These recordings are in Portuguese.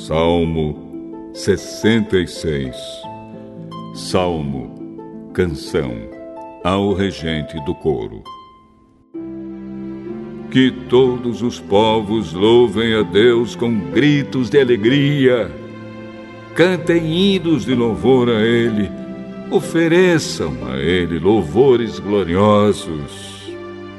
Salmo 66. Salmo, canção, ao regente do coro. Que todos os povos louvem a Deus com gritos de alegria. Cantem hinos de louvor a Ele, ofereçam a Ele louvores gloriosos.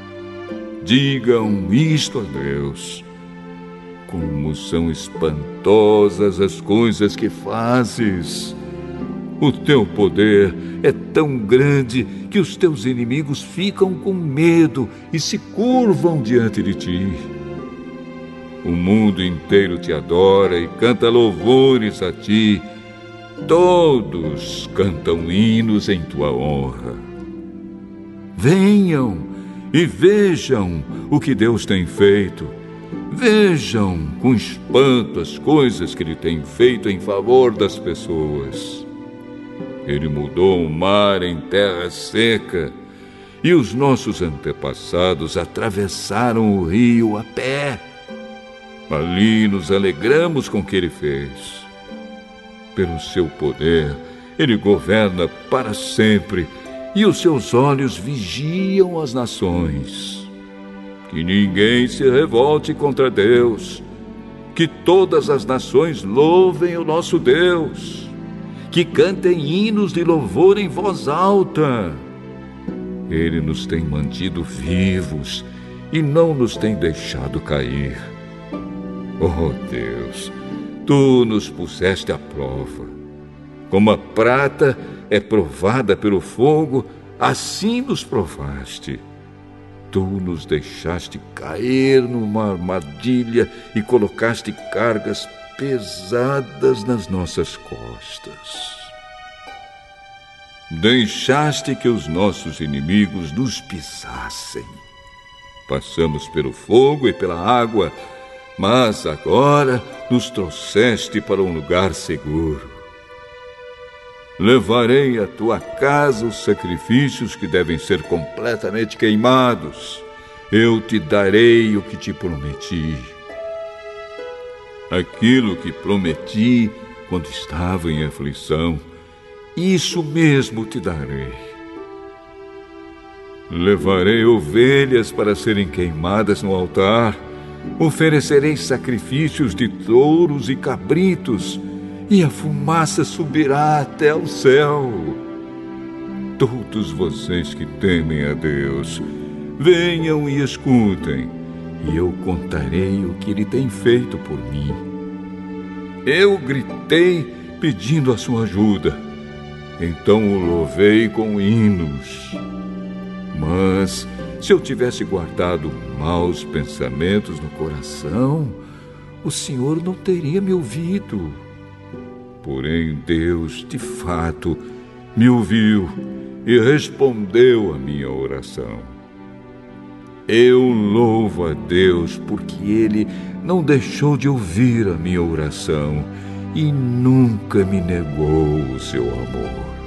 Digam isto a Deus: como são espantosas as coisas que fazes! O teu poder é tão grande que os teus inimigos ficam com medo e se curvam diante de ti. O mundo inteiro te adora e canta louvores a ti. Todos cantam hinos em tua honra. Venham e vejam o que Deus tem feito. Vejam com espanto as coisas que Ele tem feito em favor das pessoas. Ele mudou o mar em terra seca e os nossos antepassados atravessaram o rio a pé. Ali nos alegramos com o que Ele fez. Pelo seu poder, Ele governa para sempre e os seus olhos vigiam as nações. Que ninguém se revolte contra Deus. Que todas as nações louvem o nosso Deus. Que cantem hinos de louvor em voz alta. Ele nos tem mantido vivos e não nos tem deixado cair. Oh Deus, Tu nos puseste à prova. Como a prata é provada pelo fogo, assim nos provaste. Tu nos deixaste cair numa armadilha e colocaste cargas pesadas nas nossas costas. Deixaste que os nossos inimigos nos pisassem. Passamos pelo fogo e pela água, mas agora nos trouxeste para um lugar seguro. Levarei à tua casa os sacrifícios que devem ser completamente queimados. Eu te darei o que te prometi. Aquilo que prometi quando estava em aflição, isso mesmo te darei. Levarei ovelhas para serem queimadas no altar. Oferecerei sacrifícios de touros e cabritos, e a fumaça subirá até o céu. Todos vocês que temem a Deus, venham e escutem, e eu contarei o que Ele tem feito por mim. Eu gritei pedindo a sua ajuda, então o louvei com hinos. Mas se eu tivesse guardado maus pensamentos no coração, o Senhor não teria me ouvido. Porém, Deus, de fato, me ouviu e respondeu à minha oração. Eu louvo a Deus porque Ele não deixou de ouvir a minha oração e nunca me negou o seu amor.